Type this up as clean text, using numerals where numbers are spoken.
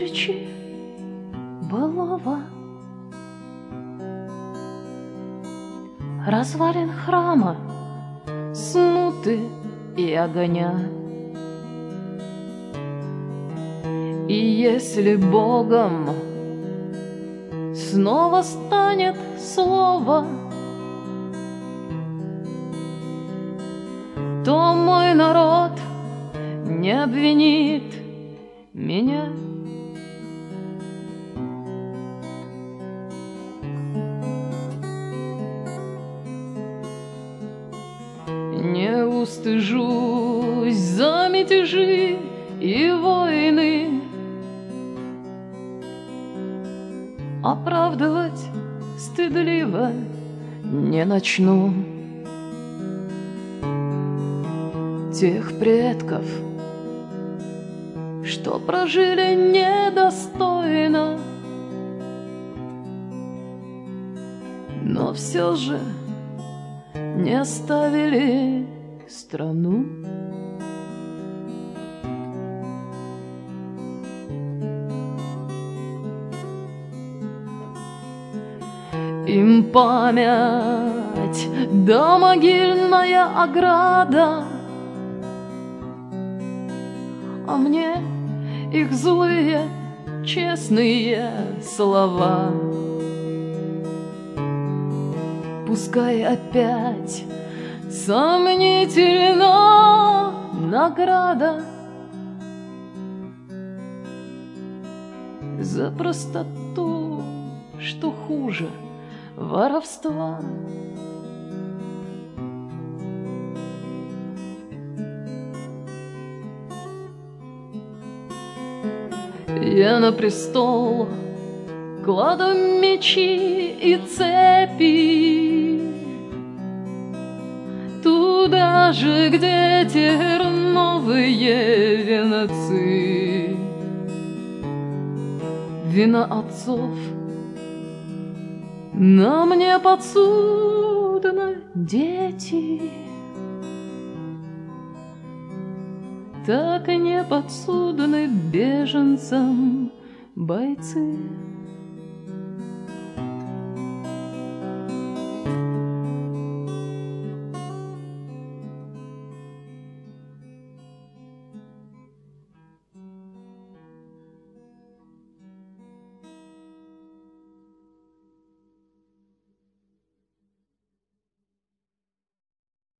тысячи былого. Развалин храма, смуты и огня. И если Богом снова станет слово, то мой народ не обвинит меня. Не устыжусь за мятежи и войны, оправдывать стыдливо не начну тех предков, что прожили недостойно, но все же не оставили страну. Им память да могильная ограда, а мне их злые честные слова. Пускай опять сомнительна награда за простоту, что хуже воровства. Я на престол кладу мечи и цепи, туда же, где терновые венцы. Вина отцов на мне подсудно, дети, так и не подсудны беженцам бойцы.